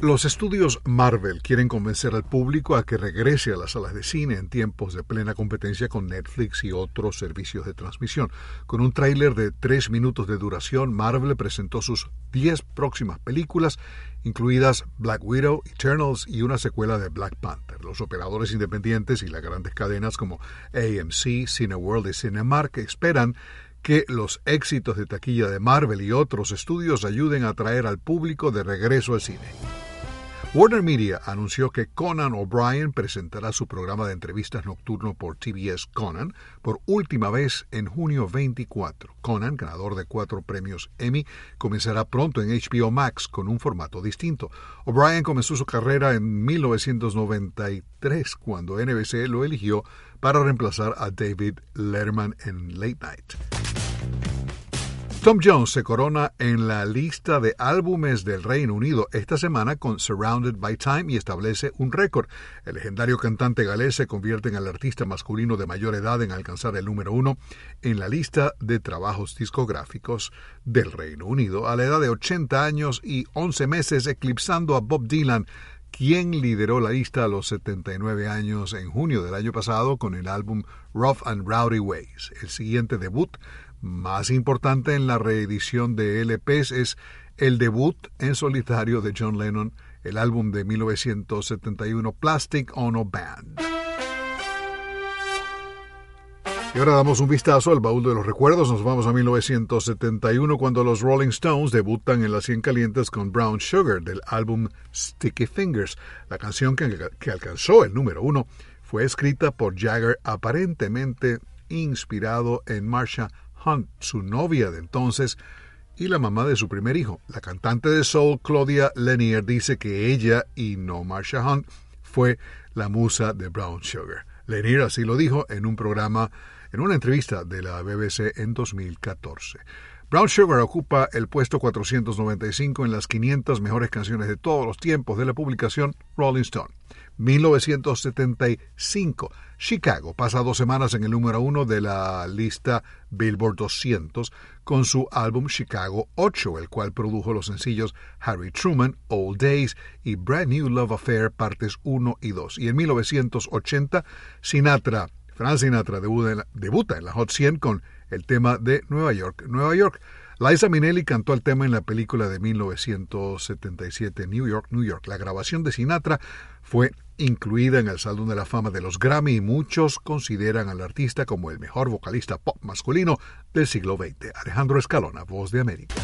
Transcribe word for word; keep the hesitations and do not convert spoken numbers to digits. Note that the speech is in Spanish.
Los estudios Marvel quieren convencer al público a que regrese a las salas de cine en tiempos de plena competencia con Netflix y otros servicios de transmisión. Con un tráiler de tres minutos de duración, Marvel presentó sus diez próximas películas, incluidas Black Widow, Eternals y una secuela de Black Panther. Los operadores independientes y las grandes cadenas como A M C, Cineworld y Cinemark esperan que los éxitos de taquilla de Marvel y otros estudios ayuden a atraer al público de regreso al cine. Warner Media anunció que Conan O'Brien presentará su programa de entrevistas nocturno por T B S Conan por última vez en junio veinticuatro. Conan, ganador de cuatro premios Emmy, comenzará pronto en H B O Max con un formato distinto. O'Brien comenzó su carrera en mil novecientos noventa y tres cuando N B C lo eligió para reemplazar a David Letterman en Late Night. Tom Jones se corona en la lista de álbumes del Reino Unido esta semana con Surrounded by Time y establece un récord. El legendario cantante galés se convierte en el artista masculino de mayor edad en alcanzar el número uno en la lista de trabajos discográficos del Reino Unido a la edad de ochenta años y once meses, eclipsando a Bob Dylan, quien lideró la lista a los setenta y nueve años en junio del año pasado con el álbum Rough and Rowdy Ways. El siguiente debut más importante en la reedición de L Pes es el debut en solitario de John Lennon, el álbum de mil novecientos setenta y uno Plastic Ono Band. Y ahora damos un vistazo al baúl de los recuerdos. Nos vamos a mil novecientos setenta y uno cuando los Rolling Stones debutan en las cien calientes con Brown Sugar del álbum Sticky Fingers. La canción que, que alcanzó el número uno fue escrita por Jagger, aparentemente inspirado en Marsha Hunt, su novia de entonces y la mamá de su primer hijo. La cantante de soul Claudia Lanier dice que ella y no Marsha Hunt fue la musa de Brown Sugar. Lanier así lo dijo en un programa, en una entrevista de la B B C en dos mil catorce. Brown Sugar ocupa el puesto cuatrocientos noventa y cinco en las quinientas mejores canciones de todos los tiempos de la publicación Rolling Stone. mil novecientos setenta y cinco. Chicago pasa dos semanas en el número uno de la lista Billboard doscientos con su álbum Chicago ocho, el cual produjo los sencillos Harry Truman, Old Days y Brand New Love Affair partes uno y dos. Y en mil novecientos ochenta, Sinatra, Frank Sinatra debuta en la, debuta en la Hot cien con el tema de Nueva York, Nueva York. Liza Minnelli cantó el tema en la película de mil novecientos setenta y siete, New York, New York. La grabación de Sinatra fue incluida en el Salón de la Fama de los Grammy y muchos consideran al artista como el mejor vocalista pop masculino del siglo veinte. Alejandro Escalona, Voz de América.